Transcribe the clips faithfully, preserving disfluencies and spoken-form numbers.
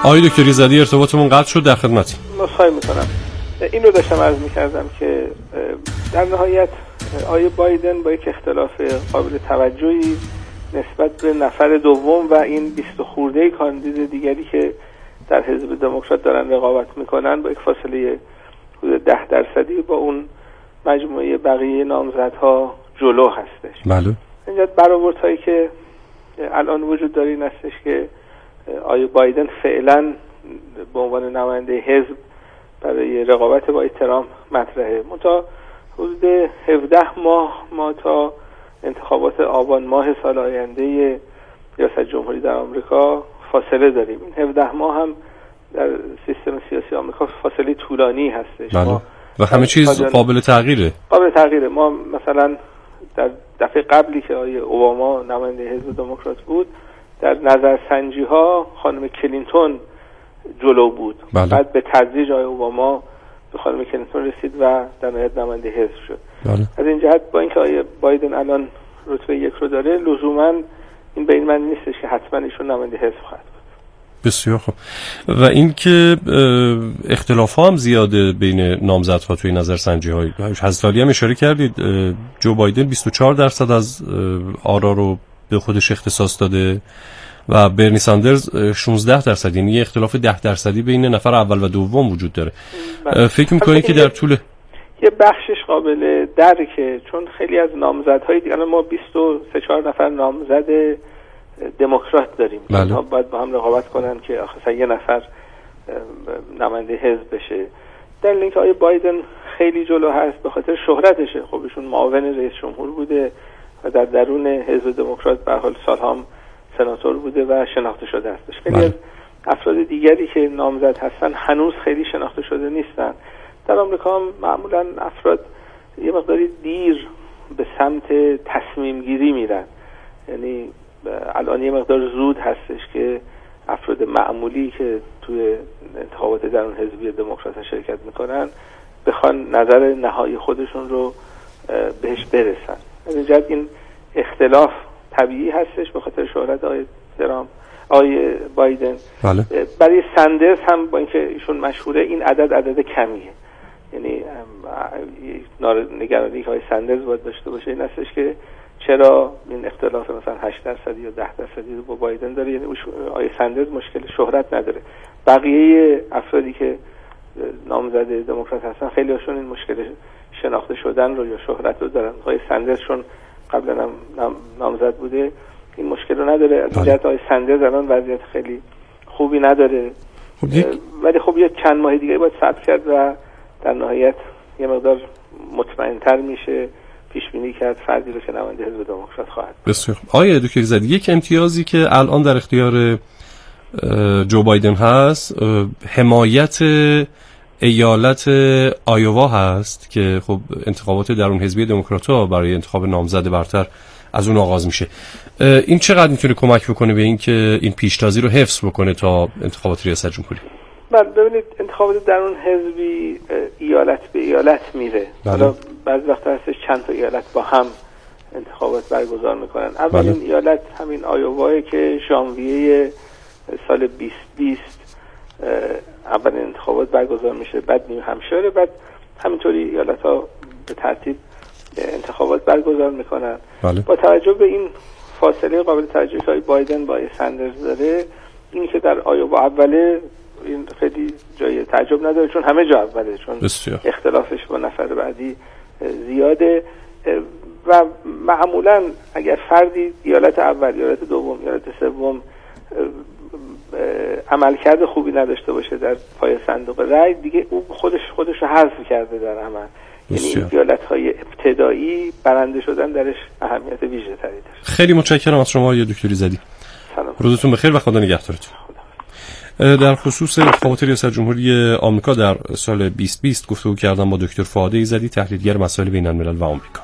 آقای دکتر ایزدی ارتباطمون قطع شد، در خدمتیم. مصاحبه میکنم. این رو داشتم عرض میکردم که در نهایت آقای بایدن با یک اختلاف قابل توجهی نسبت به نفر دوم و این بیست خورده کاندید دیگری که در حزب دموکرات دارن رقابت میکنن با یک فاصله حدود ده درصدی با اون مجموعه بقیه نامزدها جلو هستش. بله. اینجا برآوردهایی که الان وجود داره این هستش که آقای بایدن فعلا به عنوان نماینده حزب برای رقابت با ترامپ مطرحه. منتها حدود هفده ماه ما تا انتخابات آبان ماه سال آینده ریاست جمهوری در آمریکا فاصله داریم. این هفده ماه هم در سیستم سیاسی آمریکا فاصله طولانی هستش. بله. ما و همه چیز قابل تغییره. قابل تغییره. ما مثلا در دفعه قبلی که آقای اوباما نماینده حزب دموکرات بود، در نظرسنجی ها خانم کلینتون جلو بود. بله. بعد به تدریج آقای اوباما به خانم کلینتون رسید و در نهایت نماینده حزب شد. بله. از این جهت با اینکه آقای بایدن الان رتبه یک رو داره، لزوما این به این معنی نیستش که حتما ایشون نماینده حزب خواهد بود. بسیار خوب. و اینکه اختلاف ها هم زیاده بین نامزدها توی نظرسنجی های. حضرت علی هم اشاره کردید جو بایدن بیست و چهار درصد از آرا رو به خودش اختصاص داده و برنی ساندرز شانزده درصد، یعنی یه اختلاف ده درصدی بین نفر اول و دوم وجود داره. بله. فکر می‌کنید که در طول یه بخشش قابل درکه، چون خیلی از نامزدهای دیگه ما بیست و سه چهار نفر نامزد دموکرات داریم. بله. باید با هم رقابت کنن که آخه یه نفر نماینده حزب بشه. در اینکه آقای بایدن خیلی جلو هست به خاطر شهرتشه. خب ایشون معاون رئیس جمهور بوده و در درون حزب دموکرات به حال سالها هم سناتور بوده و شناخته شده هستش. خیلی از افراد دیگری که نامزد هستن هنوز خیلی شناخته شده نیستن. در آمریکا هم معمولا افراد یه مقداری دیر به سمت تصمیم گیری میرن. یعنی الان یه مقدار زود هستش که افراد معمولی که توی انتخابات درون حزبی دموکرات شرکت میکنن بخوان نظر نهایی خودشون رو بهش برسن. از این جهت این اختلاف طبیعی هستش به خاطر شهرت آقای ترامپ، آقای بایدن. بله. برای ساندرز هم با اینکه ایشون مشهوره این عدد عدد کمیه. یعنی نگرانی که آقای ساندرز باید داشته باشه این هستش که چرا این اختلاف مثلا هشت درصدی یا ده درصدی رو با بایدن داره. یعنی آقای ساندرز مشکل شهرت نداره. بقیه افرادی که نامزد دموکرات هستن خیلی هاشون این مشکل شناخته شدن رو یا شهرت رو دارن. آقای ساندرز چون قبلا هم نامزد بوده این مشکل رو نداره. از جهت آقای ساندرز الان وضعیت خیلی خوبی نداره. خب ولی خب یه چند ماه دیگه باید صبر کرد و در نهایت یه مقدار مطمئن‌تر میشه پیش بینی کرد فردی رو که نماینده حزب دموکرات خواهد. بسیار خوب. آقای دکتر ایزدی، یک امتیازی که الان در اختیار جو بایدن هست حمایت ایالت آیووا هست که خب انتخابات درون حزبی دموکرات‌ها برای انتخاب نامزد برتر از اون آغاز میشه. این چقدر میتونه کمک بکنه به این که این پیشتازی رو حفظ بکنه تا انتخابات ریاست جمهوری؟ بله، ببینید انتخابات درون حزبی ایالت به ایالت میره. حالا بعضی وقتا هستش چند تا ایالت با هم انتخابات برگزار میکنن. اولین بله. ایالت همین آیووا که ژانویه سال بیست بیست اولین انتخابات برگزار میشه، بعد نیو همشایر، بعد همینطوری ایالت ها به ترتیب انتخابات برگزار میکنن. بله. با توجه به این فاصله قابل توجهی که بایدن با ساندرز داره، اینی که در آیووا اوله این خیلی جای تعجب نداره چون همه جا اوله، چون بسیار. اختلافش با نفر بعدی زیاده و معمولا اگر فردی ایالت اول، ایالت دوم، ایالت سوم عملکرد خوبی نداشته باشه در پای صندوق رای، دیگه او خودش خودش رو حذف کرده در عمل. یعنی این ایالت‌های ابتدایی برنده شدن درش اهمیت ویژه‌تری داره. خیلی متشکرم از شما آقای دکتر ایزدی. سلام. روزتون بخیر و خدا نگهدارتون. در خصوص انتخابات ریاست جمهوری آمریکا در سال بیست بیست گفتگو کردم با دکتر فؤاد ایزدی، تحلیلگر مسائل بین الملل و آمریکا.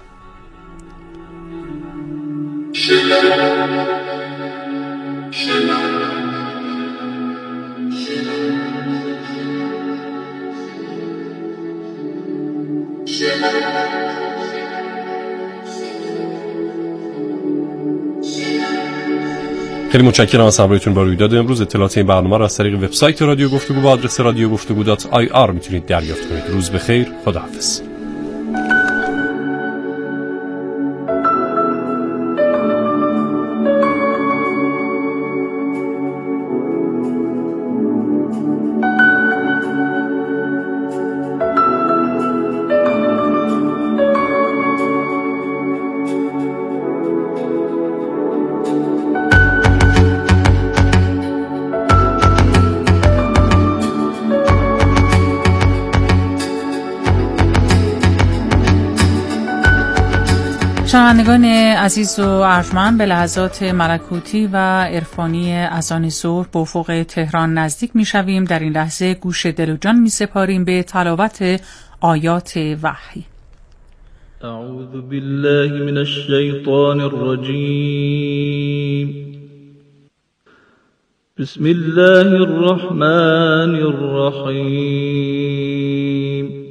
خیلی متشکرم از همراهیتون با رویداد امروز. اطلاعات این برنامه را از طریق وبسایت رادیو گفتگو با آدرس رادیو گفتگو دات آی آر میتونید دریافت کنید. روز بخیر، خداحافظ. شنوندگان عزیز و ارجمند، به لحظات ملکوتی و عرفانی اذان ظهر به افق تهران نزدیک می‌شویم. در این لحظه گوش دل و جان می‌سپاریم به تلاوت آیات وحی. اعوذ بالله من الشیطان الرجیم. بسم الله الرحمن الرحیم.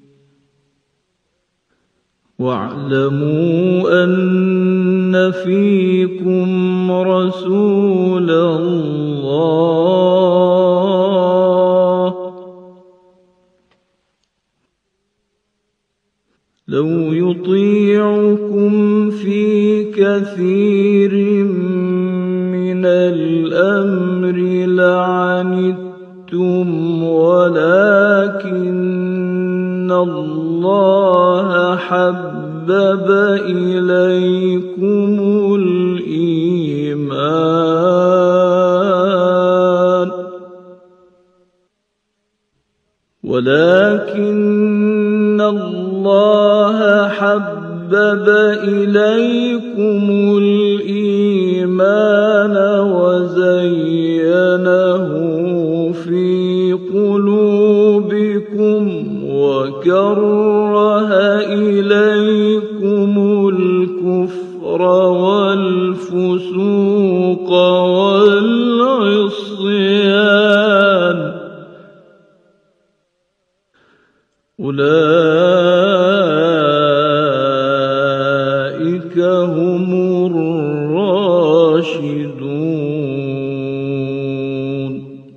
واعلموا أن فيكم رسول الله لو يطيعكم في كثير من الأمر لعنتم ولكن الله حبب إليكم الإيمان ولكن الله حبب إليكم الإيمان وزينه في قلوبكم وكره إليكم الكفر والفسوق والعصيان أولئك هم الراشدون.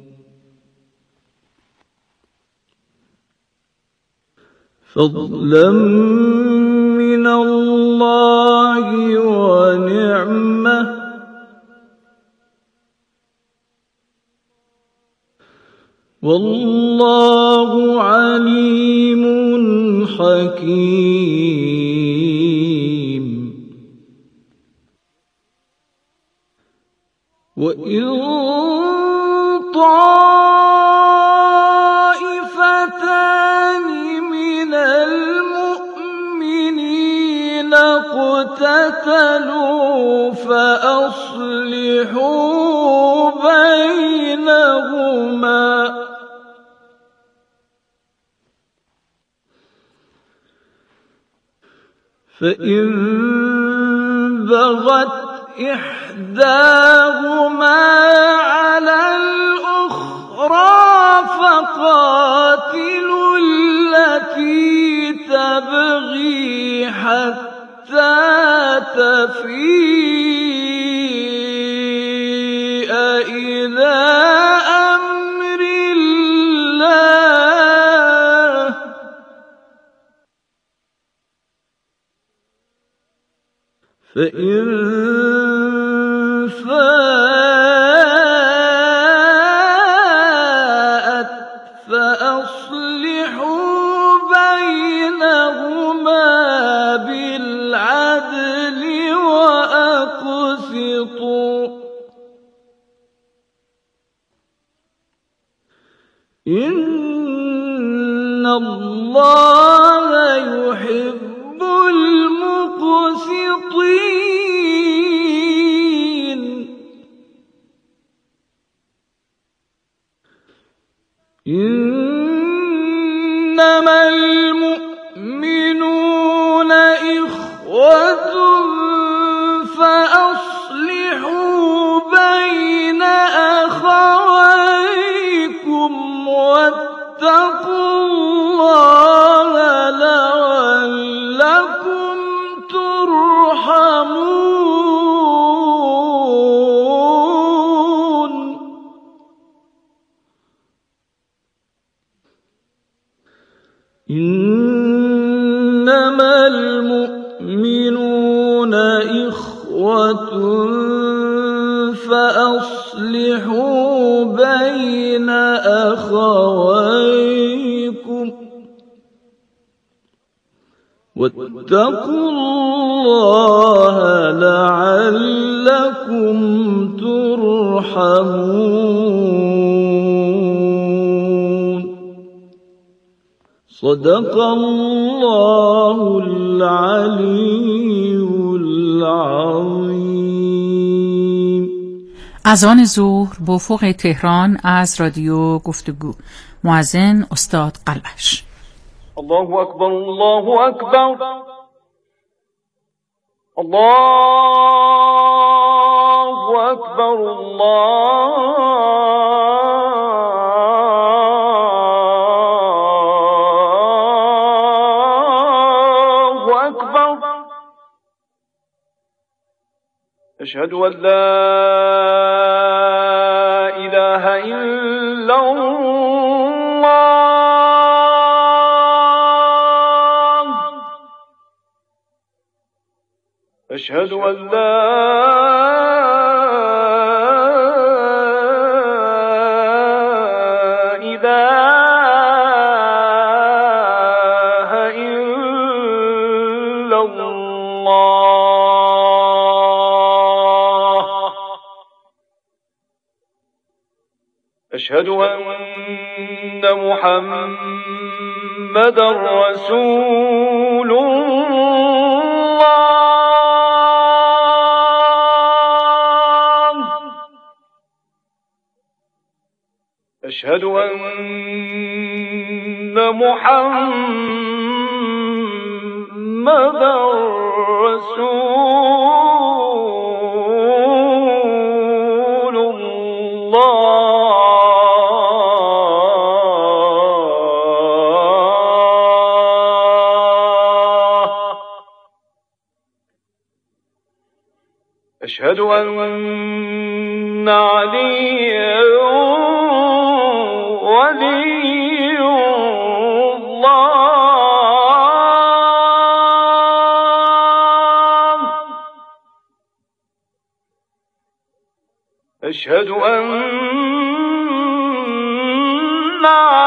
فضلا من الله ونعمة والله عليم حكيم. وإن طائفتان من المؤمنين اقتتلوا فأصلحوا بينهما فإن بغت إحداهما على الأخرى فقاتلوا التي تبغي حتى تفيء إلى أمر الله فإن فاءت فأصلحوا بينهما بالعدل وأقسطوا إن الله يحب المقسطين. إنما المؤمنون إخوة فأصلحوا بين أخويكم واتقوا الله لعلكم ترحمون. إنما المؤمنون إخوة فأصلحوا بين أخويكم واتقوا الله لعلكم ترحمون. صدق الله العلی العظیم. اذان ظهر به افق تهران از رادیو گفتگو. مؤذن استاد قلبش. الله اکبر، الله اکبر، الله اکبر، الله اکبر. اشهد ان لا اله الا الله. أشهد أن لا إله إلا الله. أشهد أن محمدا رسول الله. أشهد أن محمدا رسول الله. أشهد أن عليا ولي الله. أشهد أن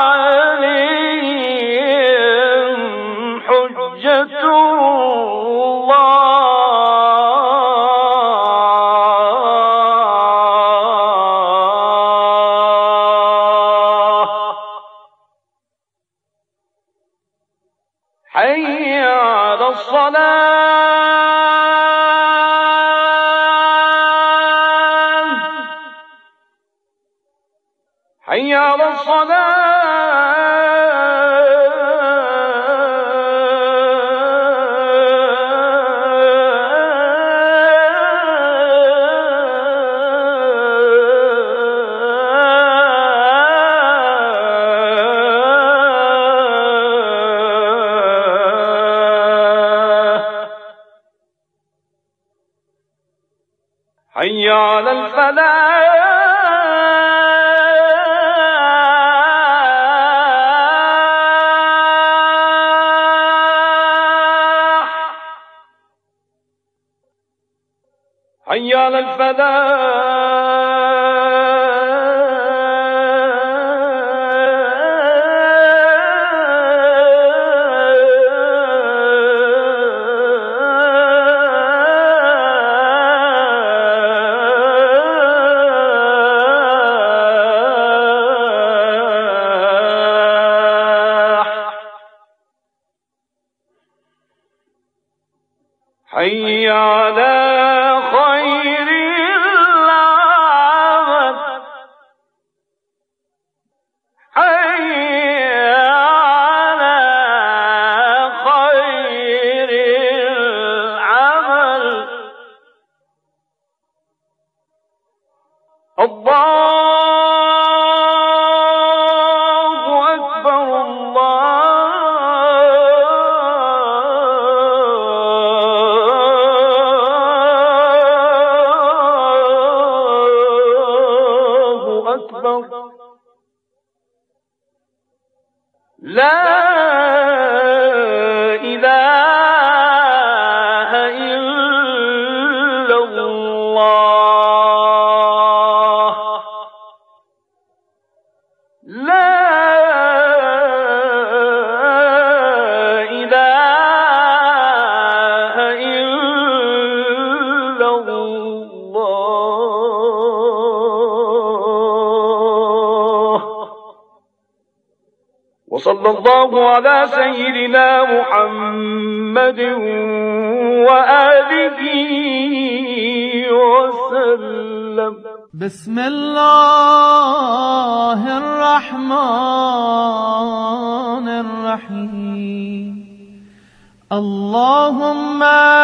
عليهم حجة الله. حي على الصلاة، حي على حي على الفلاح، حي على حي على خير العمل، حي على خير العمل. الله أكبر، الله أكبر. لا صلی الله علی سیدنا محمد و آله و سلم. بسم الله الرحمن الرحیم. اللهم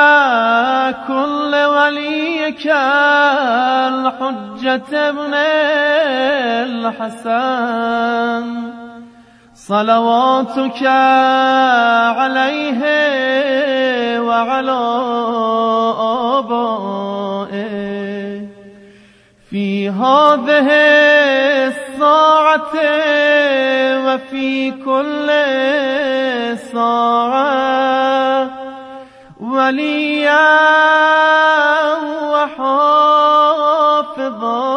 كل وليك الحجة ابن الحسن صلواتك عليه وعلى آبائه في هذه الساعة وفي كل ساعة وليا وحافظا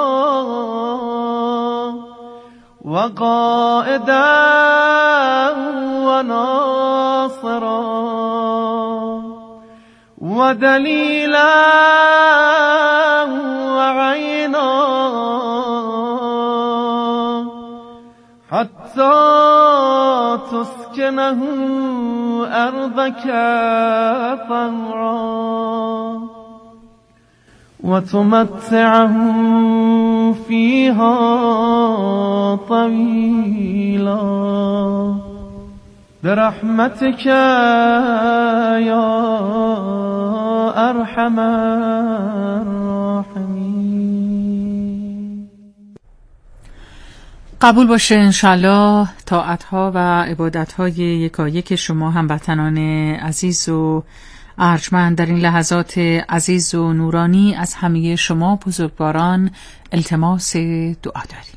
وقائدا وناصرا ودليلا وعينا حتى تسكنه أرضك طوعا وتمتعه فيها طويلا برحمتك يا أرحم الراحمين. قبول باشه انشالله طاعتها و عبادتهای یکایک شما هموطنان عزیز و ارجمند در این لحظات عزیز و نورانی از همه شما بزرگواران التماس دعا داریم.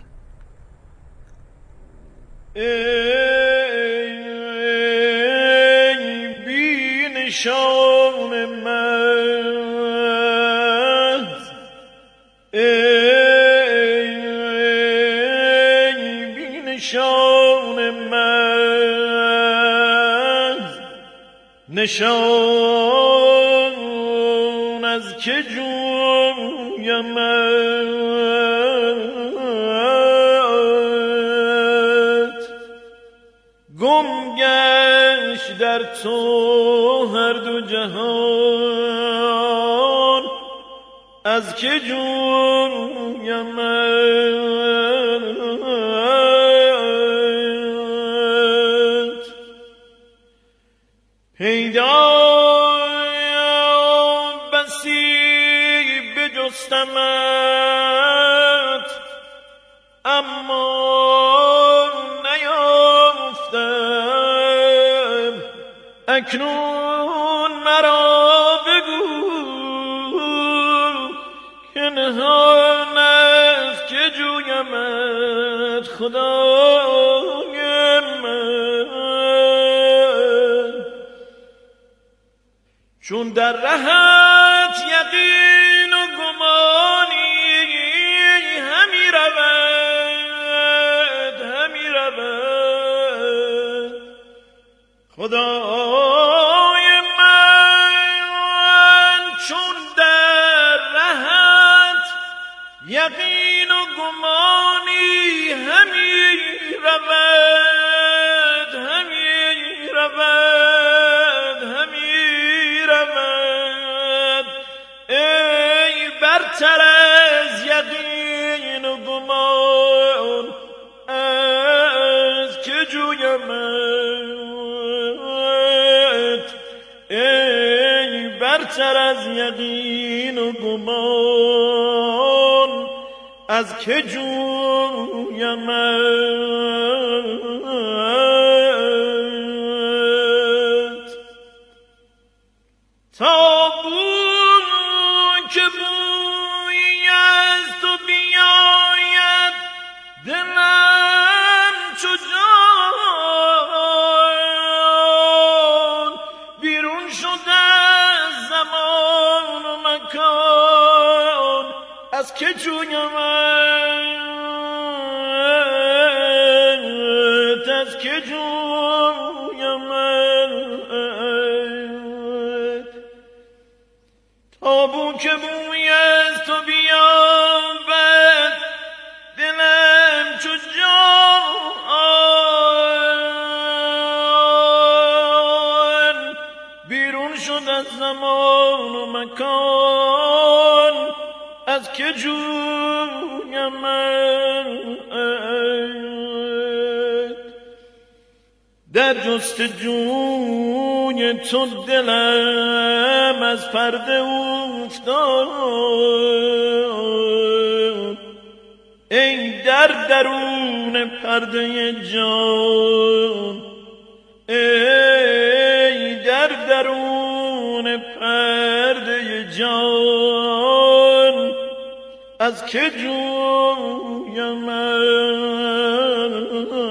ای بی نشان من، ای بی نشان من، نشان از که جویمت، گم گشت در تو هر دو جهان، از که جویمت، پیدا بسی بجستمت اما نیافتم، اکنون مرا بگو که نهان از که جویمت خدای من، چون در رهت یقین و گمانی همی رود همی رود خدای من، چون در رهت یقین و گمانی همی رود همی رود همی رود، ای برتر از یقین و گمان از که جویمت، ای برتر از یقین و گمان از که جویمت، تا بوی که بوی از تو بیاید دلم چو جان، بیرون شد از زمان و مکان از که جویمت، از که جویمت، تا بو که بوی از تو بیابد دلم چو جان، از زمان و مکان از که جویم من در جستجوی تو دلم از پرده افتاد ای در درون پرده جان ای در درون پرده جان از که جویم من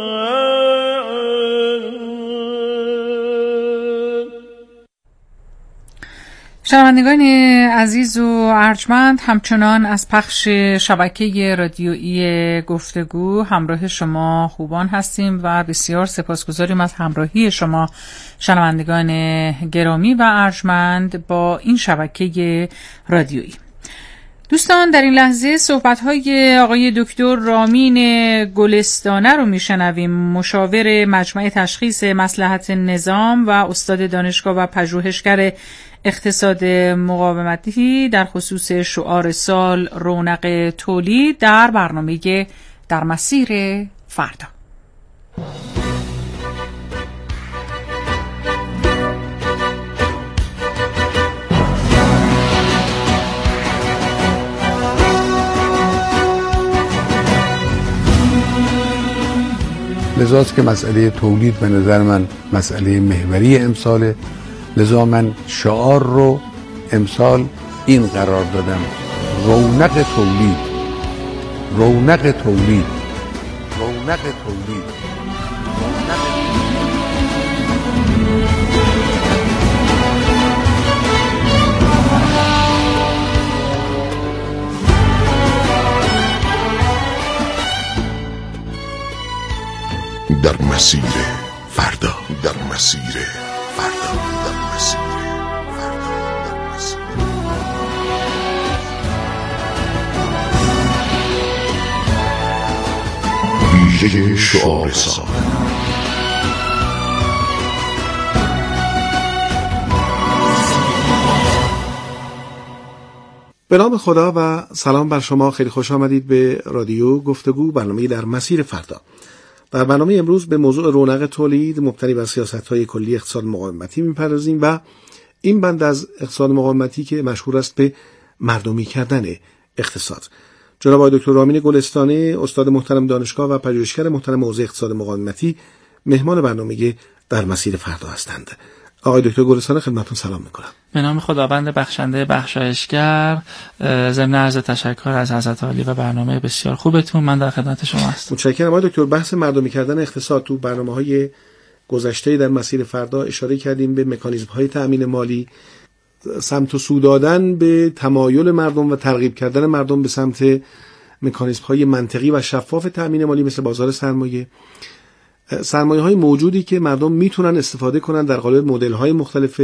شنوندگان عزیز و ارجمند، همچنان از پخش شبکه رادیویی گفتگو همراه شما خوبان هستیم و بسیار سپاسگزاریم از همراهی شما شنوندگان گرامی و ارجمند با این شبکه رادیویی. دوستان، در این لحظه صحبت‌های آقای دکتر رامین گلستانه رو میشنویم، مشاور مجمع تشخیص مصلحت نظام و استاد دانشگاه و پژوهشگر اقتصاد مقاومتی در خصوص شعار سال رونق تولید در برنامه در مسیر فردا. لذاست که مسئله تولید به نظر من مسئله محوری امساله، لذا من شعار رو امسال این قرار دادم: رونق تولید، رونق تولید، رونق تولید. در مسیر فردا، در مسیر فردا، در مسیر فردا، در مسیر ویژه شعار سال. به نام خدا و سلام بر شما. خیلی خوش آمدید به رادیو گفتگو، برنامه در مسیر فردا. در برنامه امروز به موضوع رونق تولید مبتنی بر سیاست‌های کلی اقتصاد مقاومتی می‌پردازیم و این بند از اقتصاد مقاومتی که مشهور است به مردمی کردن اقتصاد. جناب آقای دکتر رامین گلستانه، استاد محترم دانشگاه و پژوهشگر محترم حوزه اقتصاد مقاومتی، مهمان برنامه در مسیر فردا هستند. آقای دکتر گلستانه، خدمتتون سلام می‌کنم. به نام خداوند بخشنده بخشایشگر، ضمن عرض تشکر از حضرت عالی و برنامه بسیار خوبتون، من در خدمت شما هستم. متشکرم. آقای دکتر، بحث مردمی کردن اقتصاد تو برنامه‌های گذشته در مسیر فردا اشاره کردیم به مکانیزم‌های تأمین مالی، سمت و سو دادن به تمایل مردم و ترغیب کردن مردم به سمت مکانیزم‌های منطقی و شفاف تأمین مالی مثل بازار سرمایه، سرمایه‌های موجودی که مردم میتونن استفاده کنن در قالب مدل‌های مختلف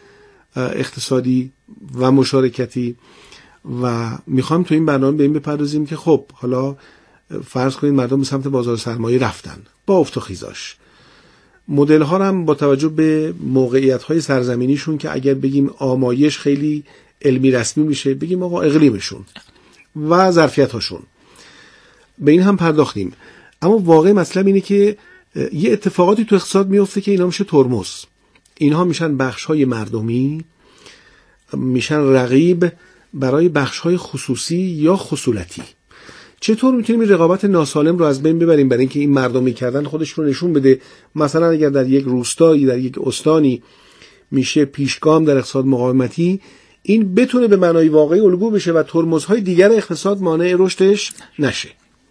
اقتصادی و مشارکتی. و میخوام تو این برنامه به این بپردازیم که خب حالا فرض کنید مردم به سمت بازار سرمایه رفتن با افت و خیزاش، مدل ها هم با توجه به موقعیت های سرزمینیشون که اگر بگیم آمایش خیلی علمی رسمی میشه، بگیم آقا اقلیمشون و ظرفیت هاشون، به این هم پرداختیم. اما واقع مطلب اینه که یه اتفاقاتی تو اقتصاد میفته که اینا میشه ترمز، اینها میشن بخش های مردمی، میشن رقیب برای بخش های خصوصی یا خصولتی. چطور میتونیم این رقابت ناسالم رو از بین ببریم برای اینکه این مردمی کردن خودش رو نشون بده؟ مثلا اگر در یک روستایی، در یک استانی میشه پیشگام در اقتصاد مقاومتی، این بتونه به معنای واقعی الگو بشه و ترمزهای دیگر اقتصاد مانع رشدش نشه.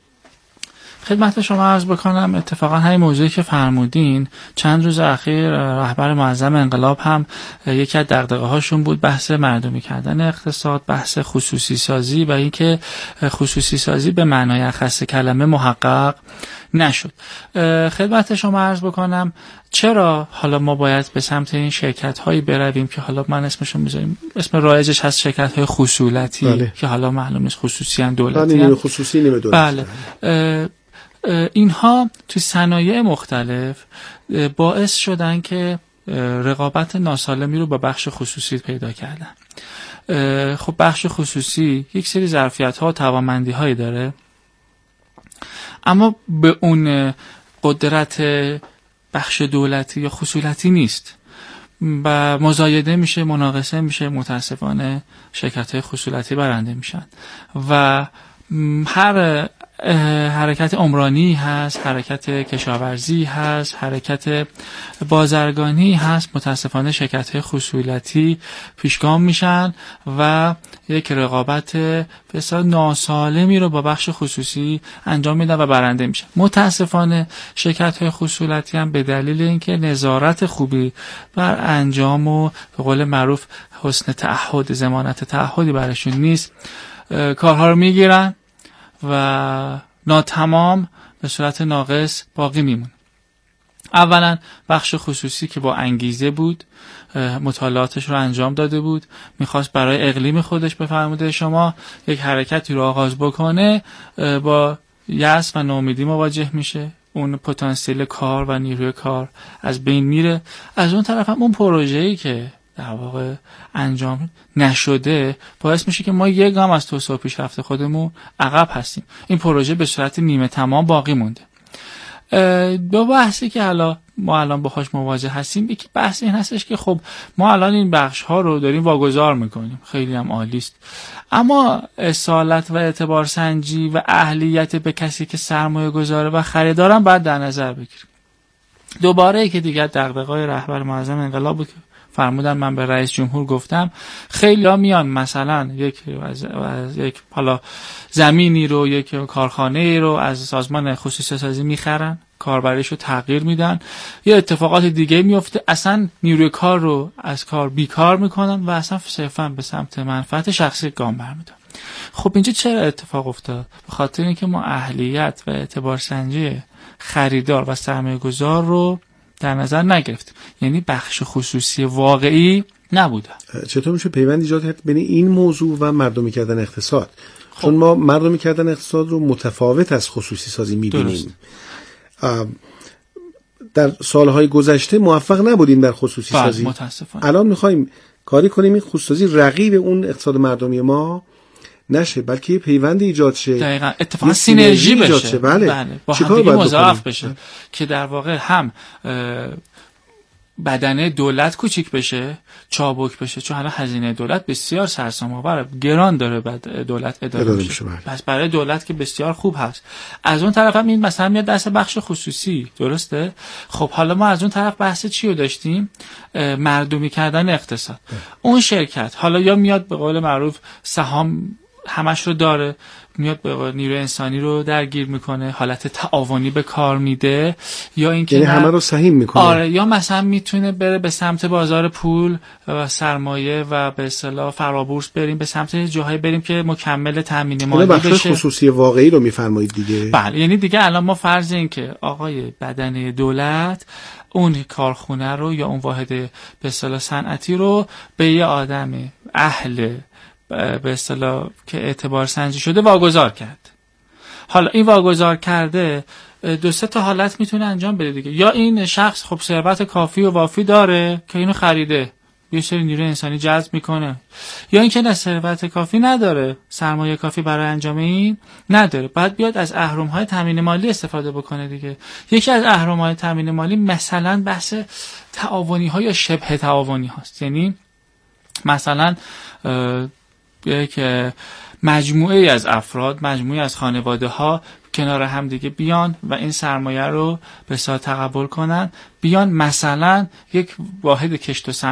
خدمت شما عرض بکنم اتفاقا همین موضوعی که فرمودین، چند روز اخیر رهبر معظم انقلاب هم یکی از دغدغه‌هاشون بود بحث مردمی کردن اقتصاد، بحث خصوصی سازی و اینکه خصوصی سازی به معنای اخص کلمه محقق نشد. خدمت شما عرض بکنم چرا حالا ما باید به سمت این شرکت هایی برویم که حالا من اسمشون میذاریم، اسم رایجش هست شرکت های خصولتی. بله. که حالا معلوم نیست خصوصی ان دولتی ان خصوصی نیمه دولتی. بله. اینها تو صنایع مختلف باعث شدن که رقابت ناسالمی رو با بخش خصوصی پیدا کردن. خب بخش خصوصی یک سری ظرفیت ها و توانمندی هایی داره، اما به اون قدرت بخش دولتی یا خصوصی نیست و مزایده میشه، مناقصه میشه، متاسفانه شرکت‌های خصوصی برنده میشن و هر حرکت عمرانی هست، حرکت کشاورزی هست، حرکت بازرگانی هست، متاسفانه شرکت‌های خصوصی پیشگام میشن و یک رقابت بسیار ناسالمی رو با بخش خصوصی انجام میدن و برنده میشن. متاسفانه شرکت‌های خصوصی هم به دلیل اینکه نظارت خوبی بر انجام و به قول معروف حسن تعهد، ضمانت تعهدی برشون نیست، کارها رو میگیرن و ناتمام به صورت ناقص باقی میمونه. اولا بخش خصوصی که با انگیزه بود، مطالعاتش رو انجام داده بود، میخواست برای اقلیم خودش به فرموده شما یک حرکتی رو آغاز بکنه، با یأس و ناامیدی مواجه میشه، اون پتانسیل کار و نیروی کار از بین میره. از اون طرف هم اون پروژه‌ای که در واقع انجام نشده باعث میشه که ما یک گام از توسعه و پیشرفت خودمون عقب هستیم. این پروژه به صورت نیمه تمام باقی مونده. دو بحثی که حالا ما الان باهاش مواجه هستیم، یکی بحث این هستش که خب ما الان این بخش ها رو داریم واگذار میکنیم، خیلی هم عالی است، اما اصالت و اعتبار سنجی و اهلیت به کسی که سرمایه گذاره و خریدارم باید در نظر بگیریم. دوباره که دیگر دغدغه‌های رهبر معظم انقلاب بود، فرمودن من به رئیس جمهور گفتم، خیلی ها میان مثلا یک از, از یک حالا زمینی رو، یک کارخانه رو از سازمان خصوصی سازی میخرن، کاربریش رو تغییر میدن، یا اتفاقات دیگه میفته، اصلا نیروی کار رو از کار بیکار میکنن و اصلا صرفا به سمت منفعت شخصی گام برمیدن. خب اینجا چرا اتفاق افتاد؟ به خاطر اینکه ما اهلیت و اعتبار سنجی خریدار و سرمایه گذار رو در نظر نگرفتیم، یعنی بخش خصوصی واقعی نبوده. چطور میشه پیوند ایجاد کرد بین این موضوع و مردمی کردن اقتصاد؟ خب. چون ما مردمی کردن اقتصاد رو متفاوت از خصوصی سازی میبینیم. در سالهای گذشته موفق نبودیم در خصوصی سازی، متاسفانه. الان میخوایم کاری کنیم این خصوصی سازی رقیب اون اقتصاد مردمی ما نشه، بلکه یه پیوند ایجاد شه، دقیقاً اتفاقا سینرژی بشه. شه. بله. بله. با هم دیگه مضاعف بشه که در واقع هم بدنه دولت کوچیک بشه، چابک بشه، چون حالا هزینه دولت بسیار سرسام‌آوره، گران داره بعد دولت اداره بشه. پس برای دولت که بسیار خوب هست. از اون طرف هم این مثلا میاد دست بخش خصوصی، درسته؟ خب حالا ما از اون طرف بحث چی رو داشتیم؟ مردمی کردن اقتصاد. اون شرکت حالا یا میاد به قول معروف سهام همش رو داره، میاد به نیروی انسانی رو درگیر میکنه، حالت تعاونی به کار میده، یا اینکه یعنی همه رو سهیم میکنه. آره، یا مثلا میتونه بره به سمت بازار پول و سرمایه و به اصطلاح فرابورس بریم، به سمت جاهای بریم که مکمل تامین مالی بشه. بخش خصوصی واقعی رو میفرمایید دیگه. بله، یعنی دیگه الان ما فرض این که آقای بدنه دولت اون کارخونه رو یا اون واحد به اصطلاح صنعتی رو به یه آدم اهل به اصطلاح که اعتبار سنجی شده واگذار کرد. حالا این واگذار کرده دو سه تا حالت میتونه انجام بده دیگه. یا این شخص خب ثروت کافی و وافی داره که اینو خریده، یه سری نیروی انسانی جذب میکنه، یا اینکه نه ثروت کافی نداره، سرمایه کافی برای انجام این نداره، بعد بیاد از اهرم‌های تامین مالی استفاده بکنه دیگه. یکی از اهرم‌های تامین مالی مثلا بحث تعاونی‌ها یا شبه تعاونی هاست، یعنی مثلا یک مجموعه از افراد، مجموعه از خانواده ها کنار هم دیگه بیان و این سرمایه رو به صورت تقبل کنن، بیان مثلا یک واحد کشت و